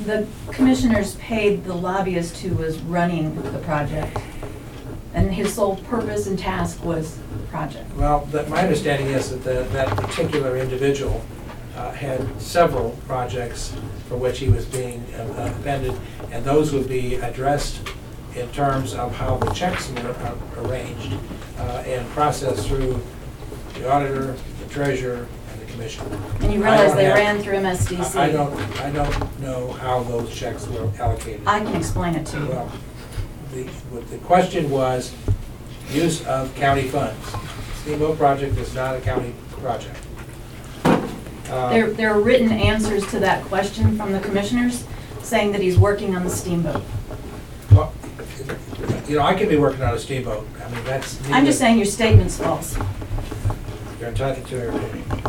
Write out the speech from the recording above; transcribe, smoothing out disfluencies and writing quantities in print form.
the commissioners paid the lobbyist who was running the project, and his sole purpose and task was the project. Well, my understanding is that that particular individual had several projects for which he was being appended, and those would be addressed in terms of how the checks were arranged and processed through the auditor, the treasurer, and the commissioner. And you realize they ran through MSDC. I don't know how those checks were allocated. I can explain it to you. Well, the question was use of county funds. Steamboat project is not a county project. There are written answers to that question from the commissioners saying that he's working on the steamboat. Well, you know, I could be working on a steamboat. I mean, that's. I'm just saying your statement's false. You're entitled to your opinion.